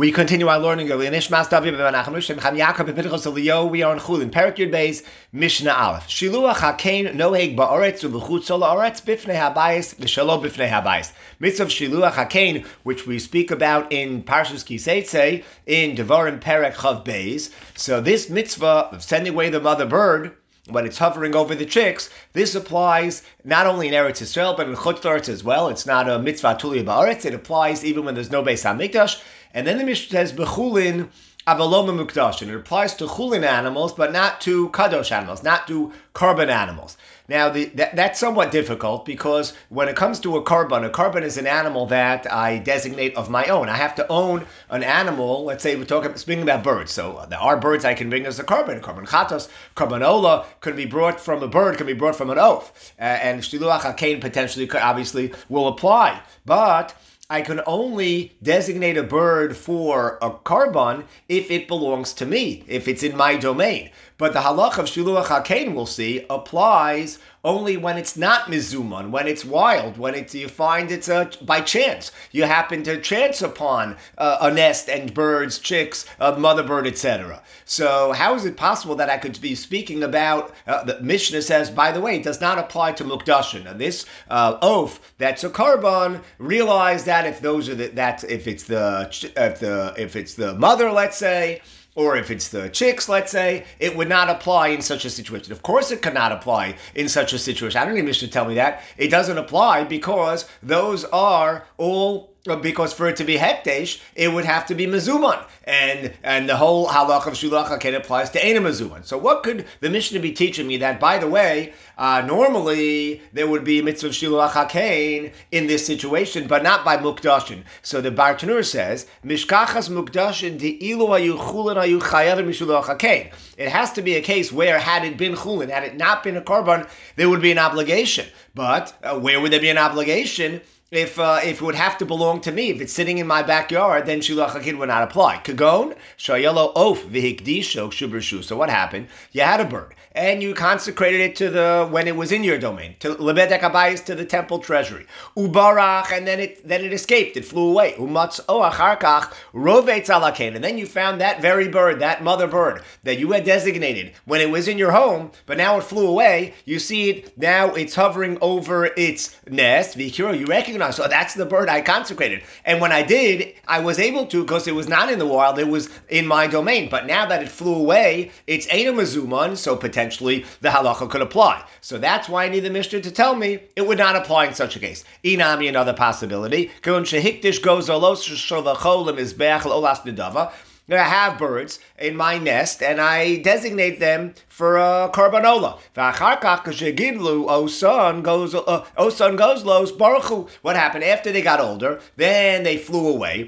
We continue our learning of Nishmas David ben Nachman Shem Cham Yaakov ben Pinchas Eliyahu. We are on Chulin Perek Yud Beis Mishnah Aleph. Shiluach Hakein Noheg Ba'aretz U'Luchutz La'aretz Bifnei Habayis V'Shalom Bifnei Habayis. Mitzvah of Shiluach Hakein, which we speak about in Parshas Kiseitze in Devarim Perek Chav Beis. So this mitzvah of sending away the mother bird when it's hovering over the chicks, this applies not only in Eretz Yisrael but in Chutz La'aretz as well. It's not a mitzvah Tulia Ba'aretz. It applies even when there's no Beis HaMikdash. And then the Mishnah says, B'chulin avalom mukdashin. It applies to chulin animals, but not to kadosh animals, not to korban animals. Now, that's somewhat difficult because when it comes to a korban is an animal that I designate of my own. I have to own an animal. Let's say speaking about birds. So there are birds I can bring as a korban chatos, korban ola could be brought from a bird, could be brought from an oaf. And shiluach hakein potentially obviously will apply. But I can only designate a bird for a korban if it belongs to me, if it's in my domain. But the halach of shiluach hakein, we'll see, applies only when it's not mizuman, when it's wild, when you find it's by chance. You happen to chance upon a nest and birds, chicks, a mother bird, etc. So how is it possible that I could be speaking about, the Mishnah says, by the way, it does not apply to mukdashin. Now this oaf, that's a korban, realize that if it's the mother, let's say, or if it's the chicks, let's say, it would not apply in such a situation. Of course it cannot apply in such a situation. I don't need Mishnah to tell me that. It doesn't apply because those are all, because for it to be hekdesh, it would have to be mezuman. And the whole halach of shulach hakein applies to ein mezuman. So what could the Mishnah be teaching me that, by the way, normally there would be a mitzvah of shulach hakein in this situation, but not by mukdashin. So the Bartanur says, mishkachas mukdashin de'ilu hayu chulin hayu chayavim mishulach hakein. It has to be a case where had it been chulin, had it not been a korban, there would be an obligation. But where would there be an obligation? If it would have to belong to me, if it's sitting in my backyard, then shulach hakein would not apply. Kagon shayelo of v'hikdisho shubrishu. So what happened? You had a bird and you consecrated it when it was in your domain, to lebedek habayis, to the temple treasury. Ubarach, and then it escaped. It flew away. Umatz o acharkach rovetz alakein, and then you found that very bird, that mother bird that you had designated when it was in your home, but now it flew away. You see it now; it's hovering over its nest. V'ikiro, you recognize. So that's the bird I consecrated. And when I did, I was able to, because it was not in the wild, it was in my domain. But now that it flew away, it's ein mezuman, so potentially the halacha could apply. So that's why I need the Mishnah to tell me it would not apply in such a case. Inami, another possibility. I have birds in my nest, and I designate them for a korban ola. What happened after they got older? Then they flew away.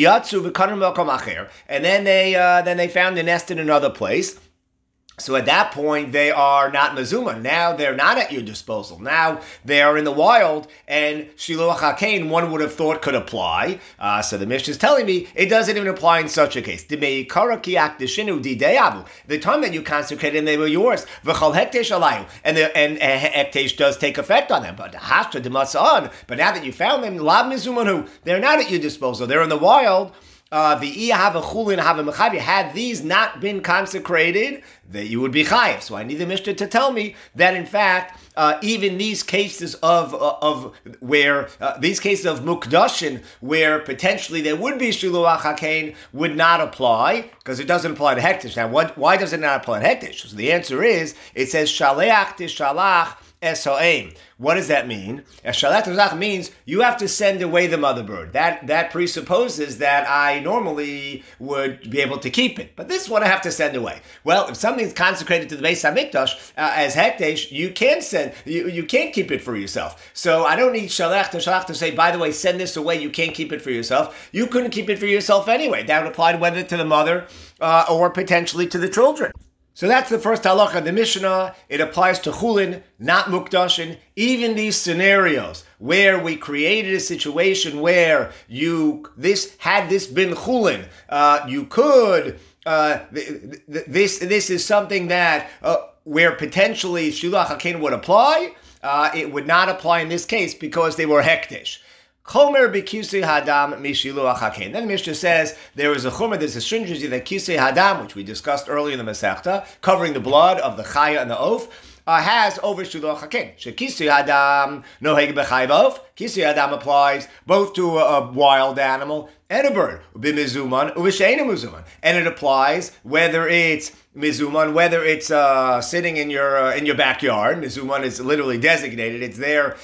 And then they found a nest in another place. So at that point, they are not mezuma. Now they're not at your disposal. Now they are in the wild, and shiluach hakein, one would have thought, could apply. So the Mishnah is telling me it doesn't even apply in such a case. The time that you consecrated them, they were yours. And hektesh does take effect on them. But now that you found them, lav mezumanu, they're not at your disposal. They're in the wild. Had these not been consecrated, that you would be chayiv. So I need the Mishnah to tell me that in fact, even these cases of mukdashin, where potentially there would be shiluach hakein, would not apply because it doesn't apply to hektish. Now, why does it not apply to hektish? So the answer is, it says shaleach tishalach es-ha'em. What does that mean? Shalat means you have to send away the mother bird. That presupposes that I normally would be able to keep it. But this one I have to send away. Well, if something's consecrated to the Beis HaMikdash as hekdesh, you can't keep it for yourself. So I don't need shalach to say, by the way, send this away, you can't keep it for yourself. You couldn't keep it for yourself anyway. That would apply whether to the mother or potentially to the children. So that's the first halacha of the Mishnah. It applies to chulin, not mukdashin. Even these scenarios where we created a situation where had this been chulin, you could. This is something that where potentially shulach hakein would apply. It would not apply in this case because they were hekdesh. Chomer b'kisui hadam mishiluach hakein. Then the Mishnah says there is a chomer, there's a stringency that kisui hadam, which we discussed earlier in the Masechta, covering the blood of the chaya and the oaf, has over shiluach hakein. Shekisui hadam noheg b'chayav oaf. Kisui hadam applies both to a wild animal and a bird. B'mizuman u'v'sheina mizuman, and it applies whether it's mizuman, whether it's sitting in your backyard. Mizuman is literally designated; it's there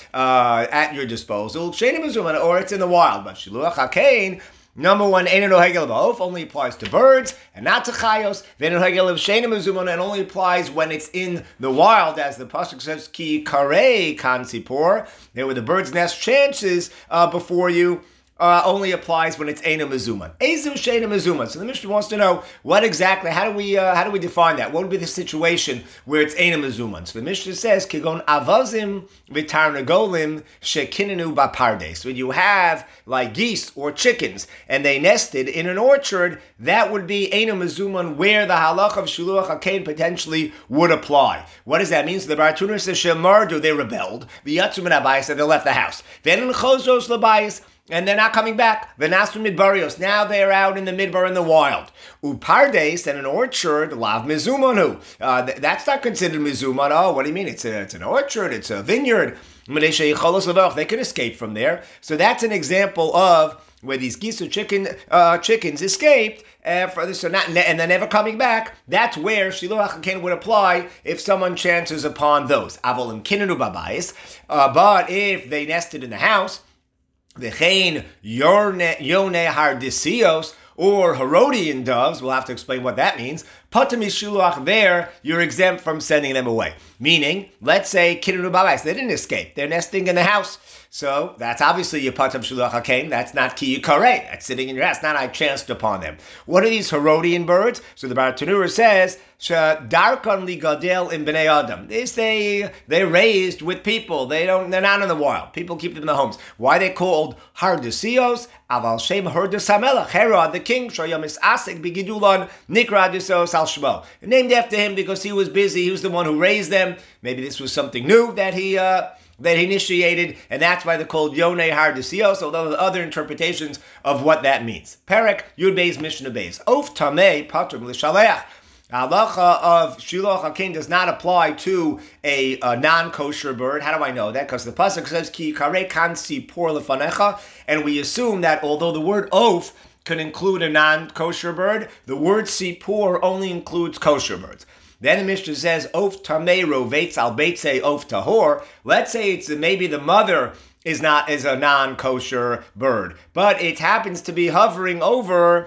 at your disposal. Sheina mizuman, or it's in the wild. But shiluach hakein, number one, eino nohegel b'of, only applies to birds and not to chayos. Ve'eino nohegel b'sheina mizuman, and only applies when it's in the wild, as the pasuk says, ki karei kan sipor. There were the bird's nest chances before you. Only applies when it's Eina Mizuman. Ezu Sheina Mizuman. So the Mishnah wants to know what exactly, how do we define that? What would be the situation where it's Eina Mizuman? So the Mishnah says, Kigon Avazim V'Tarnagolim Shekinenu Bapardes. So when you have like geese or chickens and they nested in an orchard, that would be Eina Mizuman, where the halach of Shiluach HaKein potentially would apply. What does that mean? So the Baratuner says, Shemardu, they rebelled. V'Yatzum and Abayis, and they left the house. Then in Chozos Labayis, and they're not coming back. V'nasu midbarios. Now they're out in the midbar in the wild. Upardes, and an orchard, lav mizumanu. That's not considered mizuman. Oh, what do you mean? It's an orchard. It's a vineyard. They can escape from there. So that's an example of where these geese or chickens escaped, and they're never coming back. That's where Shiluach HaKein would apply if someone chances upon those. Avolim kinenu babayis. But if they nested in the house, V'chein yone hardisios, or Herodian doves, we'll have to explain what that means. Patam Yishuluach, there, you're exempt from sending them away. Meaning, let's say, Kinenu Babais, they didn't escape. They're nesting in the house. So, that's obviously your Patam Shuluach HaKein. That's not Ki Yikareh. That's sitting in your house. Not I chanced upon them. What are these Herodian birds? So the Bartanura says, Darkon li gadel in bnei adam. They're raised with people. They're not in the wild. People keep them in the homes. Why are they called hardisios? Aval shem herdus hamelach. Herod the king shoyamis asik bigidulon nikra disos al shmo. Named after him because he was busy. He was the one who raised them. Maybe this was something new that he initiated, and that's why they're called Yonei Hardisios, although there are other interpretations of what that means. Perek Yud Beis Mishnah Beis. Of Tamei Patrum L'Shaleach. Halacha of Shiluach HaKein does not apply to a non-kosher bird. How do I know that? Because the pasuk says Ki Karei Kan Sipor Lefanecha, and we assume that although the word oaf can include a non-kosher bird, the word sipor only includes kosher birds. Then the Mishnah says, Of tamei rovetz al beitze of tahor. Let's say it's maybe the mother is a non-kosher bird, but it happens to be hovering over,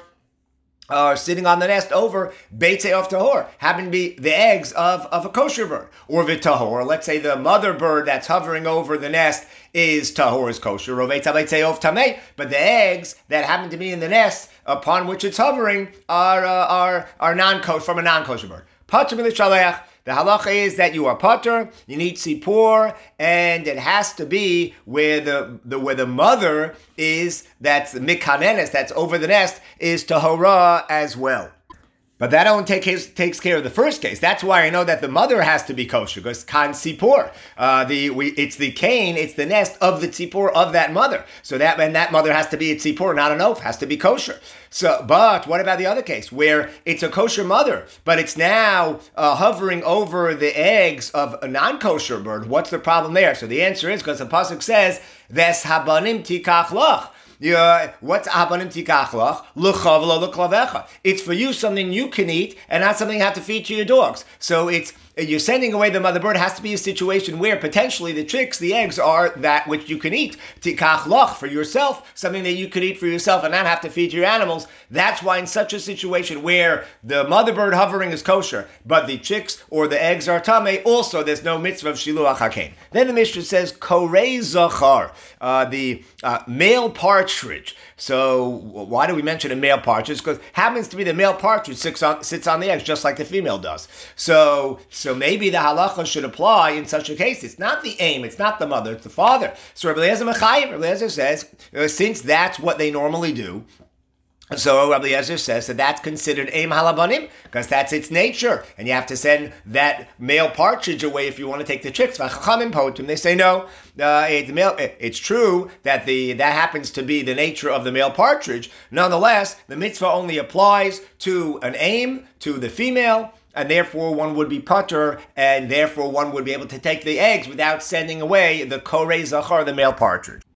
sitting on the nest over beitze of tahor, happen to be the eggs of a kosher bird. Or v'tahor, let's say the mother bird that's hovering over the nest is tahor, is kosher, rovetz al beitze of tamei, but the eggs that happen to be in the nest upon which it's hovering are non-kosher, from a non-kosher bird. Pater L'Shaleach. The halacha is that you are pater, you need sipor, and it has to be where the mother is, that's the mikanenes, that's over the nest, is tahora as well. But that only takes care of the first case. That's why I know that the mother has to be kosher, because kan sipor. It's the cane, it's the nest of the tzipor of that mother. So that mother has to be a tzipor, not an oaf, has to be kosher. So, but what about the other case where it's a kosher mother, but it's now hovering over the eggs of a non-kosher bird? What's the problem there? So the answer is because the pasuk says, "Ves habanim tikach lach." What's abanim tikach lach? L'chav lo l'klavecha. It's for you something you can eat and not something you have to feed to your dogs. So you're sending away the mother bird. It has to be a situation where potentially the chicks, the eggs, are that which you can eat. Tikach lach, for yourself, something that you could eat for yourself and not have to feed to your animals. That's why in such a situation where the mother bird hovering is kosher, but the chicks or the eggs are tamei, also there's no mitzvah of shiluach hakein. Then the Mishnah says, korei zachar, the male partridge. So why do we mention a male partridge? Because it happens to be the male partridge sits on the eggs just like the female does. So maybe the halacha should apply in such a case. It's not the aim, it's not the mother, it's the father. So Rabbi Eliezer Mechayim, Rabbi Eliezer says, since that's what they normally do, So Rabbi Eliezer says that that's considered Eim Halabanim because that's its nature, and you have to send that male partridge away if you want to take the chicks. They say no. It's true that that happens to be the nature of the male partridge. Nonetheless, the mitzvah only applies to an aim, to the female, and therefore one would be putter, and therefore one would be able to take the eggs without sending away the korei zachar, the male partridge.